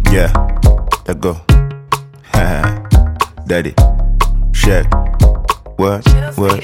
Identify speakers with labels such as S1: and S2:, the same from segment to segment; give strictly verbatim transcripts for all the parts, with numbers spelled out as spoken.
S1: Yeah, let go. Daddy, check. What, what?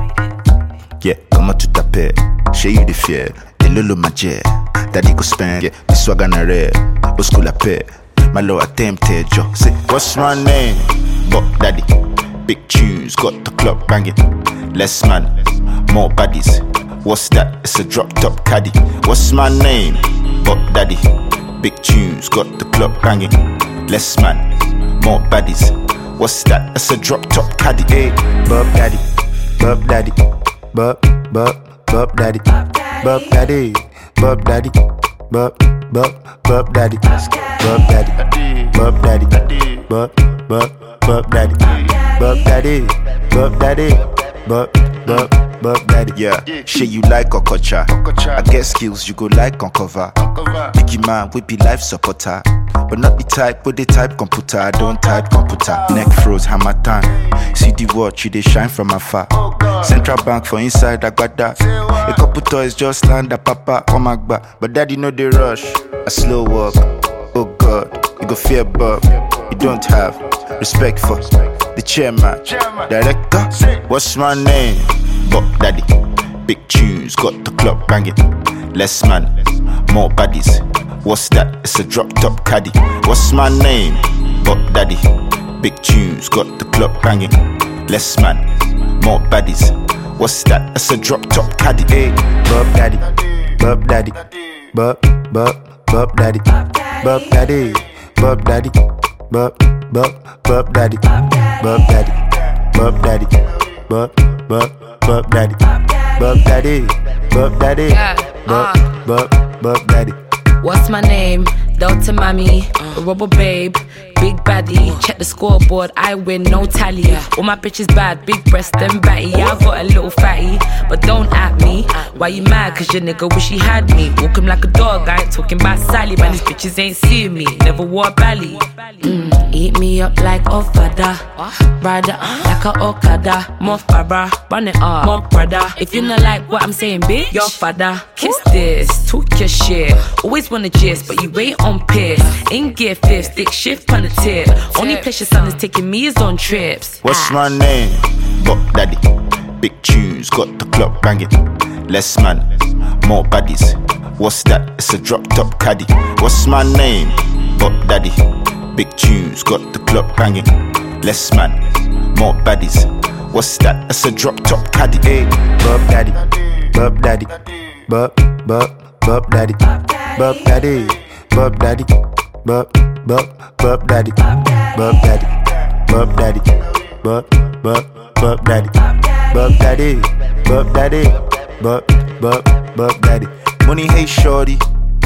S1: Yeah, comment tu t'appelles? Chez you de fier, t'es le majeur. Daddy go spend, yeah, the swag on a rare. Au school la paix, my low attempted, yo. Say, what's my name? But daddy, big tunes, got the club banging. Less man, more baddies. What's that? It's a drop top caddy. What's my name? But daddy, big tunes, got the club banging. Less man, more baddies. What's that? It's a drop top caddy. Hey, Bob daddy, Bob daddy, Bob, Bob, Bob daddy, Bob daddy, Bob daddy, Bob, Bob, Bob daddy, Bob daddy, Bob daddy, Bob, Bob, Bob daddy, Bob daddy, Bob daddy, Bob, Bob, Bob daddy. Yeah, shit you like Okocha. I get skills you go like on cover. Biggie man, we be life supporter. But not the type, but the type computer. I don't type computer. Neck froze, hammer time. See the watch, you they shine from afar. Central bank for inside, I got that. A couple toys just land a papa on my back. But daddy know the rush. A slow walk. Oh God, you go fear Bob. You don't have respect for the chairman, director. What's my name? Bob daddy. Big tunes, got the club banging. Less man, more baddies. What's that? It's a drop top caddy. What's my name? Bob daddy. Big tunes, got the club banging. Less man, more baddies. What's that? It's a drop top caddy. Hey, Bob daddy, Bob daddy, Bob, Bob, Bob daddy, Bob daddy, Bob daddy, Bob, Bob, Bob daddy, Bob daddy, Bob daddy, Bob, Bob, Bob daddy, Bob daddy, Bob daddy, Bob, Bob, Bob daddy.
S2: What's my name? Delta Mami, uh. Rubber Babe, Big Baddie. Uh. Check the scoreboard, I win, no tally. Yeah. All my bitches bad, big breast and batty. Yeah, I got a little fatty, but don't at me. Why you mad? Cause your nigga wish he had me. Walk him like a dog, I ain't talking about Sally. Man, these bitches ain't seeing me, never wore a belly. Mm, eat me up like Ofada, ride it like a Okada. More Farah, run it up, more brother. If you not like what I'm saying, bitch, your father. Kiss this, talk your shit. Always wanna gist, but you ain't on piss. In gear fifth, stick shift on the tip. Only place your son is taking me is on trips.
S1: What's my name? Bob daddy. Big tunes, got the club banging. Less man, more baddies. What's that? It's a drop top caddy. What's my name? Bob daddy. Big tunes, got the club banging. Less man, more baddies. What's that? It's a drop top caddy. Hey, Bob daddy, Bob daddy, Bob, Bob, Bob daddy, Bob daddy, Bob daddy, Bob, Bob, Bob daddy, Bob daddy, Bob daddy, Bob, Bob, Bob daddy, Bob daddy, Bob daddy, Bob, Bob, Bob daddy. Money, hey shorty,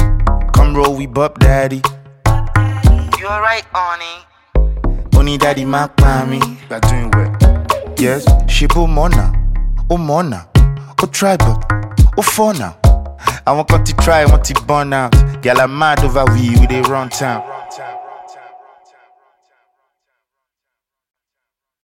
S1: come roll we Bob daddy.
S3: You alright, Oni?
S1: Money daddy, my me.
S3: You're doing well.
S1: Yes, she bo mona, oh mona, oh tribal, oh for now. I want to try, I want to burn out. Girl, I'm mad over we, we they run town.